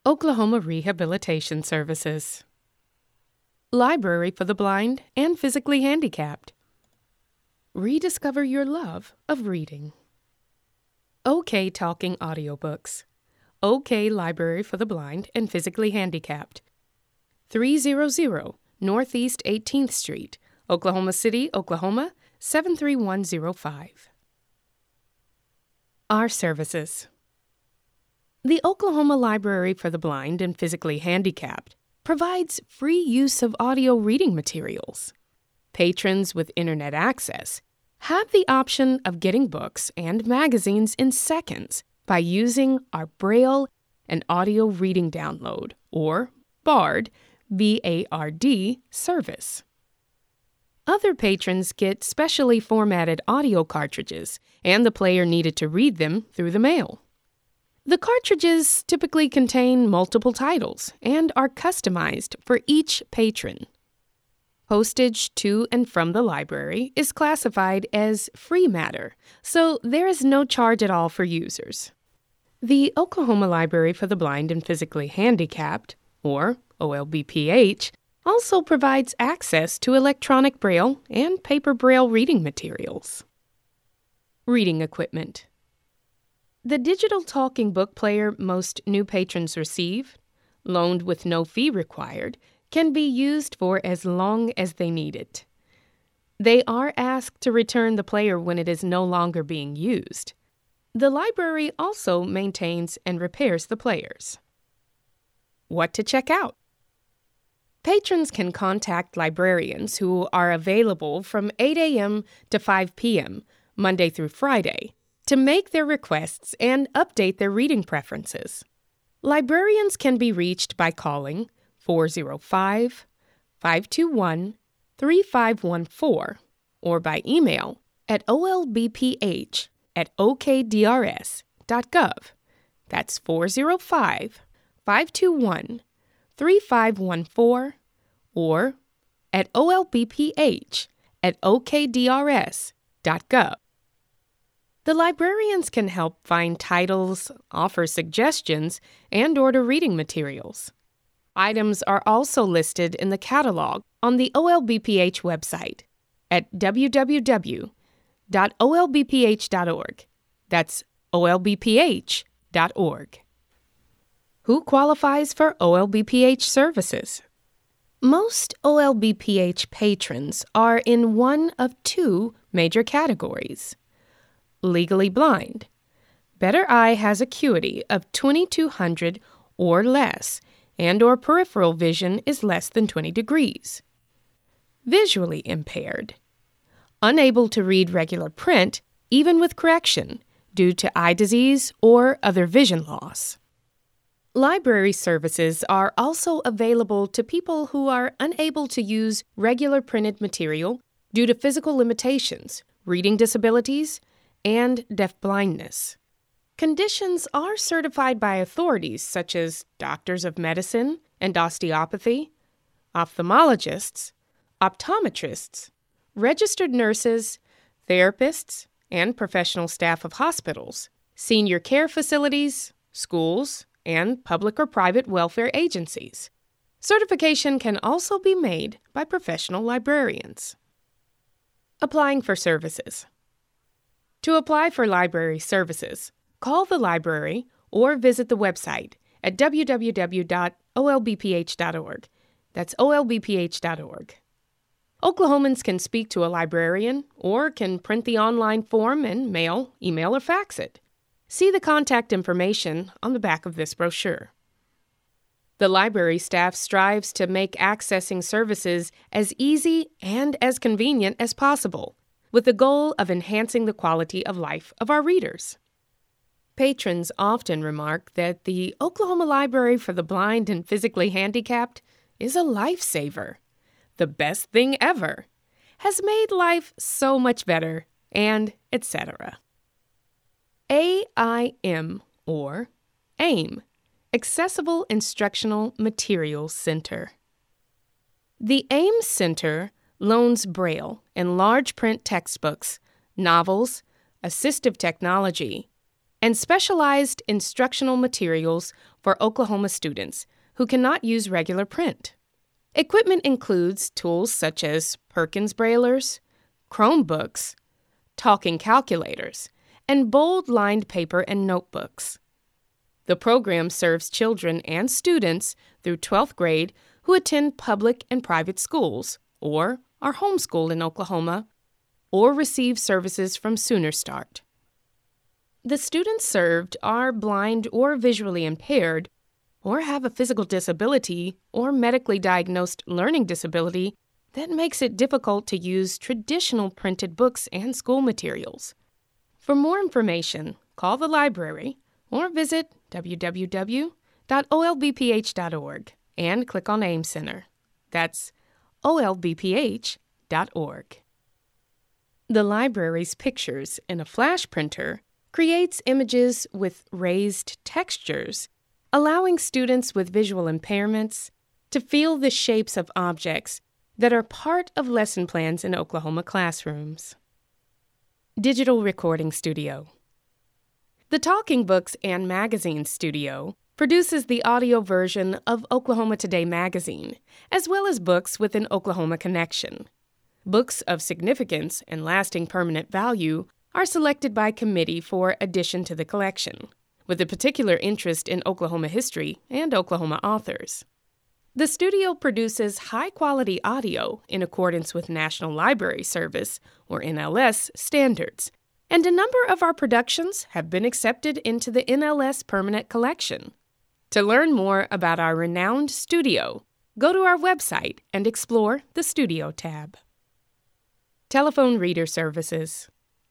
Oklahoma Rehabilitation Services. Library for the Blind and Physically Handicapped. Rediscover your love of reading. OK Talking Audiobooks. OK Library for the Blind and Physically Handicapped. 300 Northeast 18th Street, Oklahoma City, Oklahoma, 73105. Our services. The Oklahoma Library for the Blind and Physically Handicapped provides free use of audio reading materials. Patrons with internet access have the option of getting books and magazines in seconds by using our Braille and Audio Reading Download, or BARD, B-A-R-D, service. Other patrons get specially formatted audio cartridges and the player needed to read them through the mail. The cartridges typically contain multiple titles and are customized for each patron. Postage to and from the library is classified as free matter, so there is no charge at all for users. The Oklahoma Library for the Blind and Physically Handicapped, or OLBPH, also provides access to electronic Braille and paper Braille reading materials. Reading equipment. The digital talking book player most new patrons receive, loaned with no fee required, can be used for as long as they need it. They are asked to return the player when it is no longer being used. The library also maintains and repairs the players. What to check out? Patrons can contact librarians who are available from 8 a.m. to 5 p.m., Monday through Friday, to make their requests and update their reading preferences. Librarians can be reached by calling 405-521-3514 or by email at olbph@okdrs.gov. That's 405-521-3514 or at olbph@okdrs.gov. The librarians can help find titles, offer suggestions, and order reading materials. Items are also listed in the catalog on the OLBPH website at www.olbph.org. That's olbph.org. Who qualifies for OLBPH services? Most OLBPH patrons are in one of two major categories. Legally blind. Better Eye has acuity of 2200 or less, and or peripheral vision is less than 20 degrees. Visually impaired. Unable to read regular print, even with correction, due to eye disease or other vision loss. Library services are also available to people who are unable to use regular printed material due to physical limitations, reading disabilities, and deafblindness. Conditions are certified by authorities such as doctors of medicine and osteopathy, ophthalmologists, optometrists, registered nurses, therapists, and professional staff of hospitals, senior care facilities, schools, and public or private welfare agencies. Certification can also be made by professional librarians. Applying for services. To apply for library services, call the library or visit the website at www.olbph.org. That's olbph.org. Oklahomans can speak to a librarian or can print the online form and mail, email, or fax it. See the contact information on the back of this brochure. The library staff strives to make accessing services as easy and as convenient as possible, with the goal of enhancing the quality of life of our readers. Patrons often remark that the Oklahoma Library for the Blind and Physically Handicapped is a lifesaver, the best thing ever, has made life so much better, and etc. AIM, or AIM, Accessible Instructional Materials Center. The AIM Center loans Braille and large print textbooks, novels, assistive technology, and specialized instructional materials for Oklahoma students who cannot use regular print. Equipment includes tools such as Perkins Braillers, Chromebooks, talking calculators, and bold-lined paper and notebooks. The program serves children and students through 12th grade who attend public and private schools or are homeschooled in Oklahoma or receive services from Sooner Start. The students served are blind or visually impaired or have a physical disability or medically diagnosed learning disability that makes it difficult to use traditional printed books and school materials. For more information, call the library or visit www.olbph.org and click on AIM Center. That's olbph.org. The library's pictures in a flash printer creates images with raised textures, allowing students with visual impairments to feel the shapes of objects that are part of lesson plans in Oklahoma classrooms. Digital Recording Studio. The Talking Books and Magazine Studio produces the audio version of Oklahoma Today magazine, as well as books with an Oklahoma connection. Books of significance and lasting permanent value are selected by committee for addition to the collection, with a particular interest in Oklahoma history and Oklahoma authors. The studio produces high-quality audio in accordance with National Library Service, or NLS, standards, and a number of our productions have been accepted into the NLS Permanent Collection. To learn more about our renowned studio, go to our website and explore the Studio tab. Telephone Reader Services.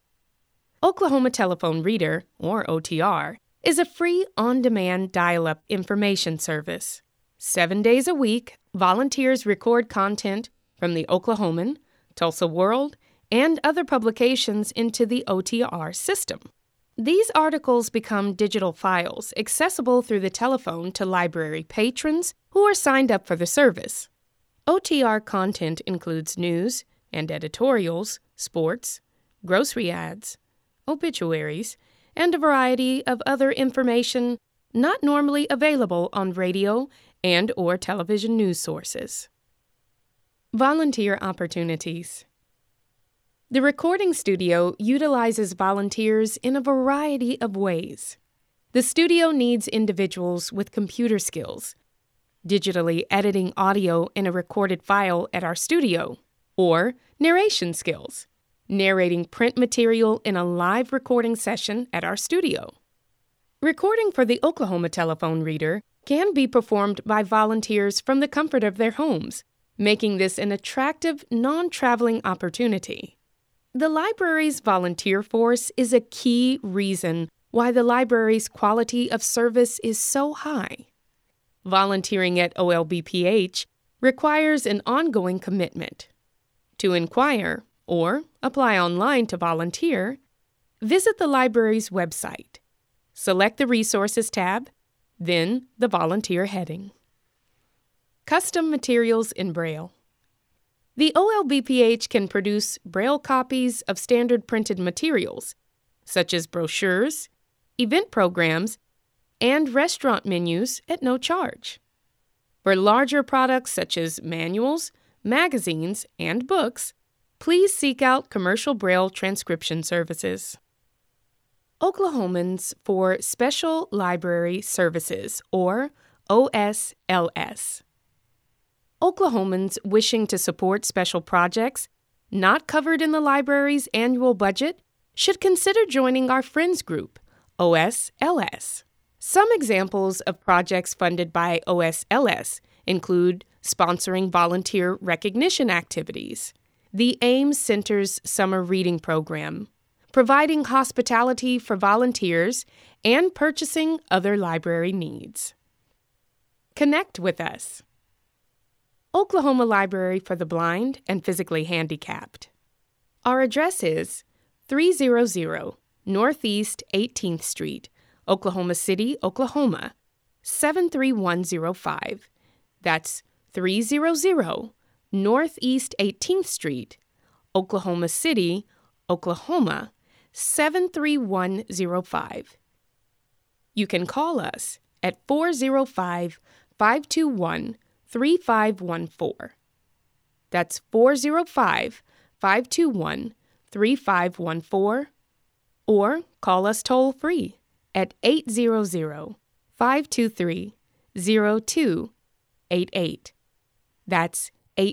Oklahoma Telephone Reader, or OTR, is a free on-demand dial-up information service. 7 days a week, volunteers record content from the Oklahoman, Tulsa World, and other publications into the OTR system. These articles become digital files accessible through the telephone to library patrons who are signed up for the service. OTR content includes news and editorials, sports, grocery ads, obituaries, and a variety of other information not normally available on radio and or television news sources. Volunteer opportunities. The recording studio utilizes volunteers in a variety of ways. The studio needs individuals with computer skills, digitally editing audio in a recorded file at our studio, or narration skills, narrating print material in a live recording session at our studio. Recording for the Oklahoma Telephone Reader can be performed by volunteers from the comfort of their homes, making this an attractive, non-traveling opportunity. The library's volunteer force is a key reason why the library's quality of service is so high. Volunteering at OLBPH requires an ongoing commitment. To inquire or apply online to volunteer, visit the library's website. Select the Resources tab, then the Volunteer heading. Custom materials in Braille. The OLBPH can produce Braille copies of standard printed materials, such as brochures, event programs, and restaurant menus at no charge. For larger products such as manuals, magazines, and books, please seek out commercial Braille transcription services. Oklahomans for Special Library Services, or OSLS. Oklahomans wishing to support special projects not covered in the library's annual budget should consider joining our Friends group, OSLS. Some examples of projects funded by OSLS include sponsoring volunteer recognition activities, the AIM Center's summer reading program, providing hospitality for volunteers, and purchasing other library needs. Connect with us. Oklahoma Library for the Blind and Physically Handicapped. Our address is 300 Northeast 18th Street, Oklahoma City, Oklahoma, 73105. That's 300 Northeast 18th Street, Oklahoma City, Oklahoma, 73105. You can call us at 405-521-3514. That's 405-521-3514. Or call us toll-free at 800-523-0288. That's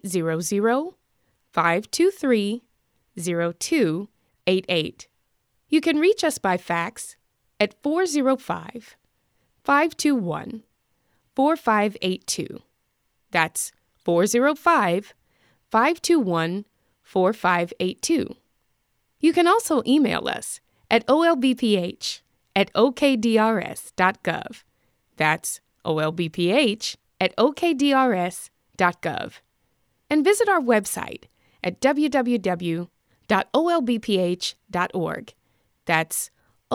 800-523-0288. You can reach us by fax at 405-521-4582. That's 405-521-4582. You can also email us at olbph@okdrs.gov. That's olbph@okdrs.gov. And visit our website at www.olbph.org. That's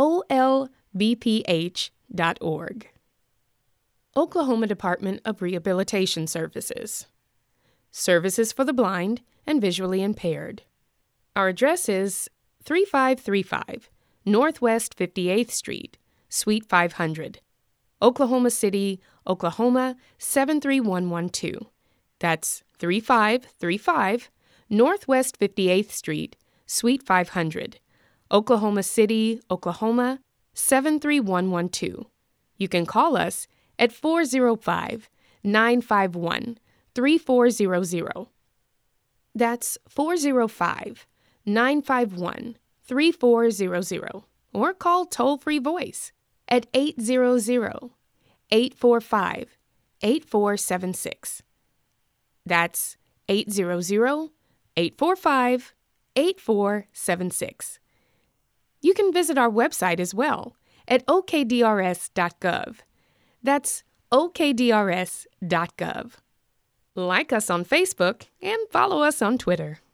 olbph.org. Oklahoma Department of Rehabilitation Services. Services for the blind and visually impaired. Our address is 3535 Northwest 58th Street, Suite 500, Oklahoma City, Oklahoma 73112. That's 3535 Northwest 58th Street, Suite 500, Oklahoma City, Oklahoma 73112. You can call us at 405-951-3400. That's 405-951-3400. Or call toll-free voice at 800-845-8476. That's 800-845-8476. You can visit our website as well at okdrs.gov. That's okdrs.gov. Like us on Facebook and follow us on Twitter.